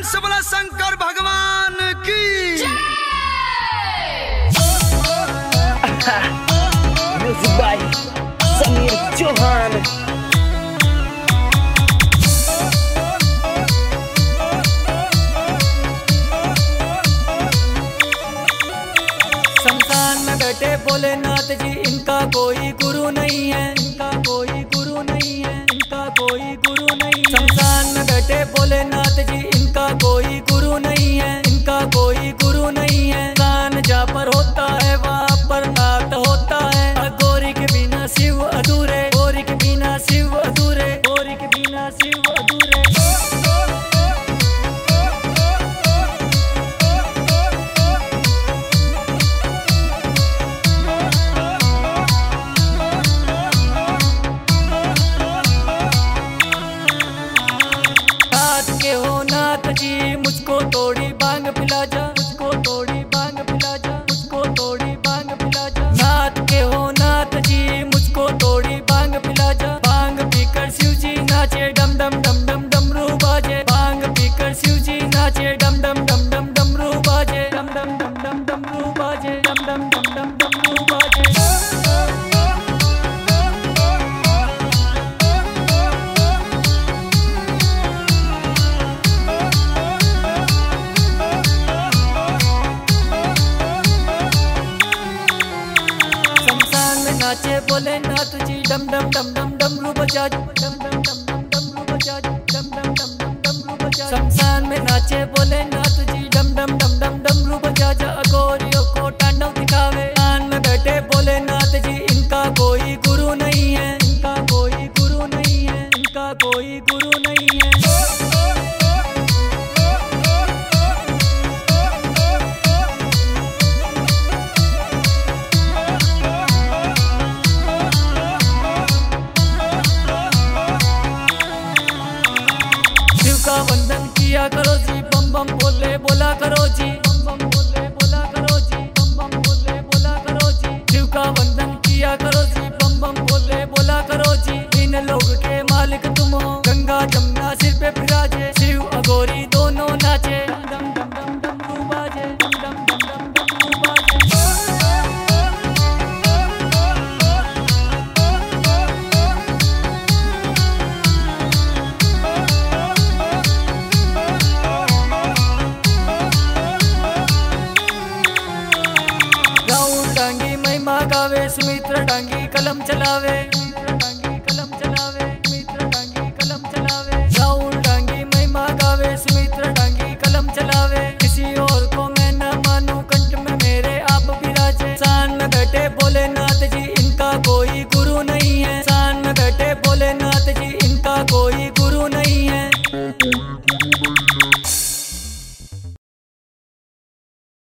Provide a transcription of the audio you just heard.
प्रेम से बोला शंकर भगवान की। Music by Sameer Chauhan. शमशान में बैठे भोलेनाथ जी, इनका कोई गुरु नहीं है, इनका कोई गुरु नहीं है, इनका कोई गुरु नहीं है। शमशान में बैठे भोलेनाथ जी, इनका कोई गुरु नहीं है, इनका कोई गुरु नहीं है। कान जहाँ पर होता है वहाँ पर नाथ होता है। गौरी के बिना शिव अधूरे, गौरी के बिना शिव अधूरे, गौरी के बिना शिव अधूरे। मुझको थोड़ी भांग पिला जा, मुझको थोड़ी भांग पिला जा, मुझको थोड़ी भांग पिला जा। नाथ के हो नाथ जी, मुझको थोड़ी भांग पिला जा। भांग पीकर शिव जी नाचे, डम डम डम डम डमरू बाजे। भांग पीकर शिव जी नाचे, डम डम डम डम डमरू बाजे, डम डम डम डम डमरू बाजे, डम डम डम डम डमरू बाजे। नाचे भोलेनाथ जी, डम डम डम डम डमरू बजा, डम डम डम डम डमरू बजा, डम डम डम डम डमरू बजा। शमशान में नाचे भोलेनाथ जी, डम डम डम डम डमरू बजा जा। अघोरियों को तांडव दिखावे, कान में बैठे भोलेनाथ जी, इनका कोई गुरु नहीं है, इनका कोई गुरु नहीं है, इनका कोई गुरु नहीं है। वंदन किया करो जी, बम बम बोले बोला करो जी, बम बम बोले बोला करो जी, बम बम बोले बोला करो जी। शिव का वंदन किया करो जी, बम बम बोले बोला करो जी। इन लोग के मालिक तुम हो, गंगा जमुना सिर पे विराजे। शिव अघोरी दोनों नाचे, डम डम डम डमरू बाजे, डम डम डम डम डमरू बाजे। सुमित्र डांगी कलम चलावे।